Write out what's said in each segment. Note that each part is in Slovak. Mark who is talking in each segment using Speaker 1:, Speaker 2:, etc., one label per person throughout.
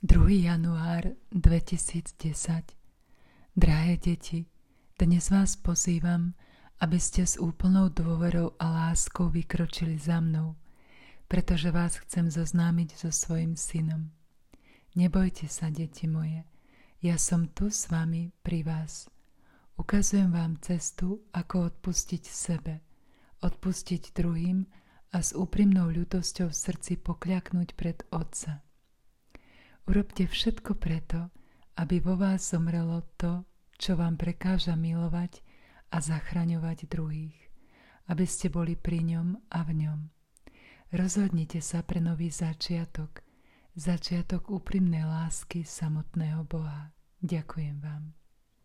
Speaker 1: 2. január 2010. Drahé deti, dnes vás pozývam, aby ste s úplnou dôverou a láskou vykročili za mnou, pretože vás chcem zoznámiť so svojím synom. Nebojte sa, deti moje, ja som tu s vami pri vás. Ukazujem vám cestu, ako odpustiť sebe, odpustiť druhým a s úprimnou ľútosťou v srdci pokľaknúť pred Otca. Urobte všetko preto, aby vo vás zomrelo to, čo vám prekáža milovať a zachraňovať druhých, aby ste boli pri ňom a v ňom. Rozhodnite sa pre nový začiatok, začiatok úprimnej lásky samotného Boha. Ďakujem vám.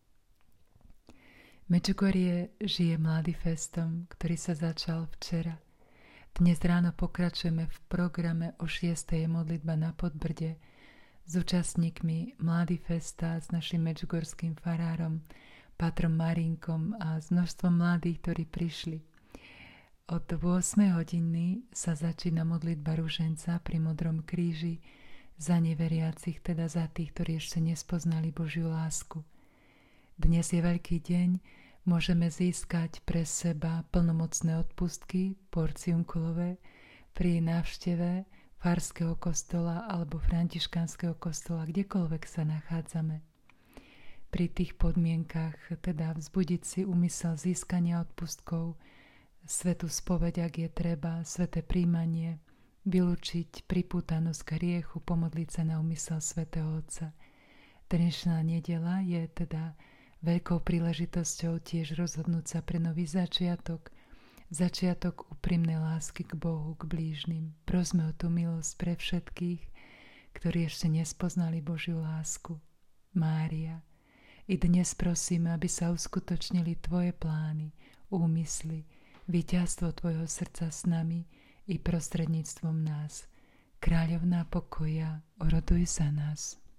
Speaker 1: Medžugorje žije Mladifestom, ktorý sa začal včera. Dnes ráno pokračujeme v programe o 6. modlitba na Podbrde s účastníkmi Mladifesta, s našim medžugorským farárom, pátrom Marinkom a s množstvom mladých, ktorí prišli. Od 8 hodiny sa začína modlitba ruženca pri Modrom kríži za neveriacich, teda za tých, ktorí ešte nespoznali Božiu lásku. Dnes je veľký deň, môžeme získať pre seba plnomocné odpustky, porciunkulové, pri návšteve farského kostola alebo františkánskeho kostola, kdekoľvek sa nachádzame. Pri tých podmienkach teda vzbudiť si úmysel získania odpustkov, svätú spoveď, ak je treba, sväté príjmanie, vylúčiť pripútanosť k hriechu, pomodliť sa na úmysel svätého Otca. Dnešná nedeľa je teda veľkou príležitosťou tiež rozhodnúť sa pre nový začiatok úprimnej lásky k Bohu, k blížnym. Prosme o tú milosť pre všetkých, ktorí ešte nespoznali Božiu lásku. Mária, i dnes prosíme, aby sa uskutočnili Tvoje plány, úmysly, víťazstvo Tvojho srdca s nami i prostredníctvom nás. Kráľovná pokoja, oroduj za nás.